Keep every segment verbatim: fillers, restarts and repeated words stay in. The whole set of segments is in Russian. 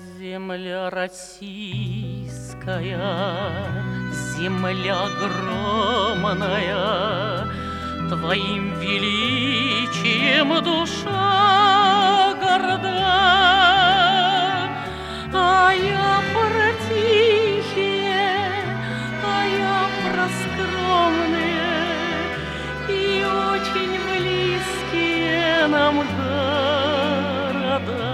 Земля российская, земля огромная, Твоим величием душа горда. А я про тихие, а я про скромные и очень близкие нам города.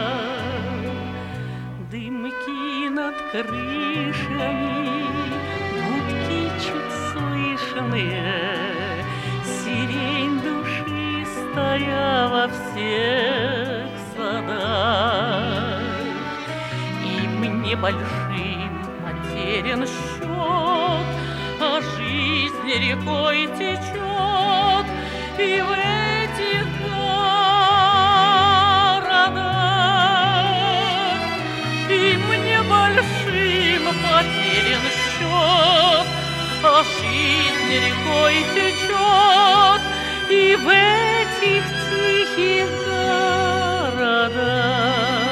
Дымки над крышами, гудки чуть слышные, сирень душистая во всех садах. И мне большим потерян счет, а жизнь рекой течет и в этих городах. И мне большим потерян счет, а жизнь рекой течет и в этих тихих городах.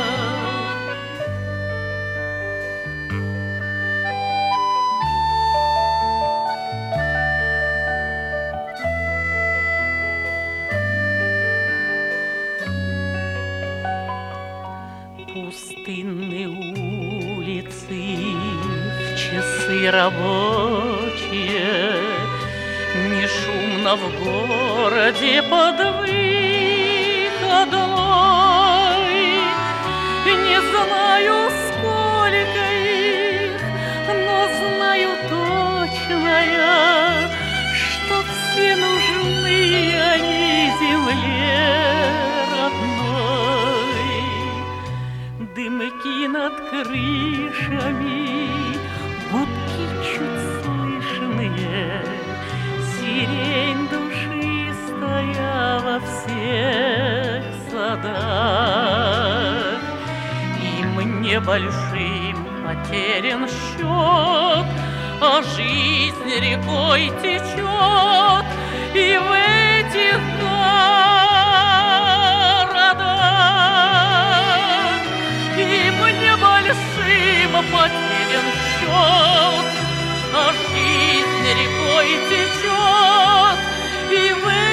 Пустынные улицы в часы рабочие, не шумно в городе под выходной. Не знаю, сколько их, но знаю точно я, что все нужны они земле родной. Дымки над крышами, гудки чуть слышные, сирень душистая во всех садах. И мне большим потерян счет, а жизнь рекой течет и в этих городах. И мне большим потерян счет, а жизнь рекой течет и в